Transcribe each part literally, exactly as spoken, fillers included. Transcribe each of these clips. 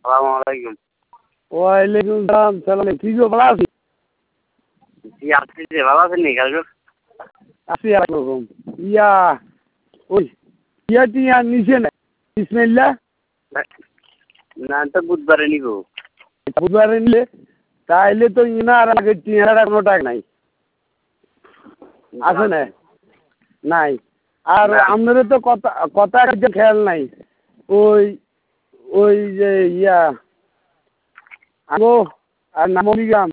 আসসালামু আলাইকুম। ওয়ালাইকুম সালাম। সালাম কি গো ভালো আছি? জি আপনি যে ভালো আছেন নি কালকে? আছি একরকম। ইয়া ওই ইয়া টিয়া নিচে না বিসমিল্লাহ না তো বুধবারে নিব। বুধবারে নিলে তাইলে তো ইনার আগে টিয়ার কোনো টাকা নাই আছে না নাই। আর আমাদের তো কথা কথা যে খেয়াল নাই ওই ওই যে ইয়া আগো আর নামনি গ্রাম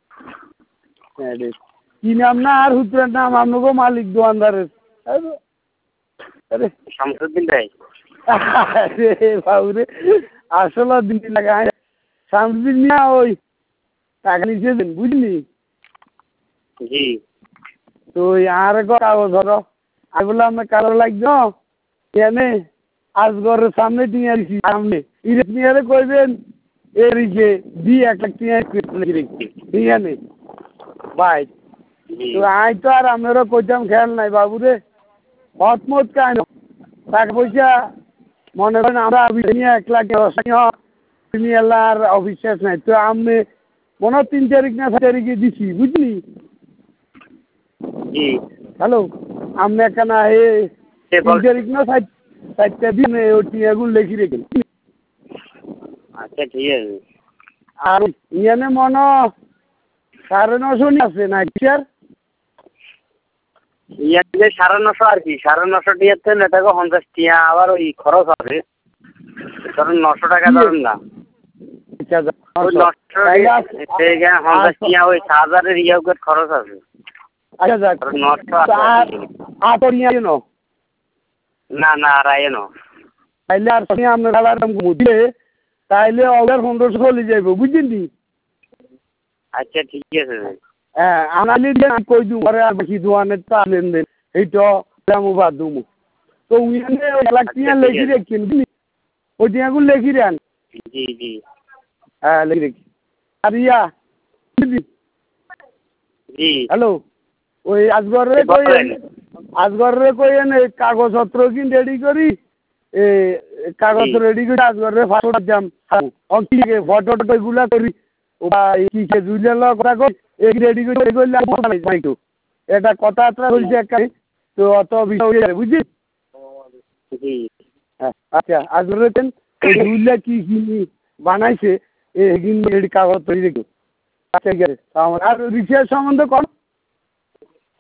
কি নাম না আর হুতুরের নাম আপনাকে মালিক দোয়ানদারের আরে শামসুদ্দিন ভাই। আরে বাবুরে আসলে দিন লাগায় শামসুদ্দিন না ওই টাকা নিচে দেন বুঝলি জি তো আর কাগজ ধরো আমি বললাম কালো লাগছো এনে আজগরের সামনে টিয়া দিছি সামনে ইরে টিয়ারে কইবেন এরিকে দি এক লাখ টিয়া ঠিক আছে ভাই তো আই তো আর আমারও কইতাম খেয়াল নাই বাবুরে হতমত কেন টাকা পয়সা মনে করেন আমরা নিয়ে এক লাখ তুমি এলার অবিশ্বাস নাই তো আমি মনে হয় তিন তারিখ না চার তারিখে দিছি বুঝলি জি হ্যালো আমি এখানে হে তিন তারিখ না চারটা দিন ওই টিয়াগুলো লেখি রেখে আচ্ছা ঠিক আছে। আর ইয়ানে মনে সাড়ে নশো আছে না কি আর ইয়াতে সাড়ে নশো আর কি সাড়ে নশো টিয়াতে না টাকা পঞ্চাশ টিয়া আবার ওই খরচ আছে ধরুন নশো টাকা ধরুন না ওই নশো টাকা পঞ্চাশ টিয়া ওই হাজারের ইয়ে খরচ আছে। আচ্ছা যাক নশো আতর ইয়া নো না না রায় নো তাইলে আর আমরা খাবার বুঝলে তাইলে অর্ডার পনেরোশো চলে যাইব বুঝলি আচ্ছা ঠিক আছে হ্যাঁ আনালি কই দু ঘরে আর বেশি দোয়ানের তা লেনদেন এইটা দামও বাদ দুমু তো উইনে লাখ টিয়া লেখি রেখেন বুঝলি ওই টিয়াগুলো লেখি রান জি জি হ্যাঁ লেখি রেখি আর ইয়া বুঝলি জি হ্যালো ওই আজগরে কই আজগরে কই এনে কাগজপত্র কিন রেডি করি এ কাগজ রেডি করে আজগরে ফটো দাম অন্তিকে ফটো টগুলা করি ওবা কি কে জুইলা কথা কই এক রেডি করে কইলা বাইতো এটা কথা আত্রা বলছে একাই তো অত বিষয় বুঝলি জি আচ্ছা আজগরে তেন এই জুইলা কি কি বানাইছে এই গিন রেডি কাগজ তৈরি রেখো আচ্ছা গেছে আমার আর রিচার্জ সম্বন্ধে কোন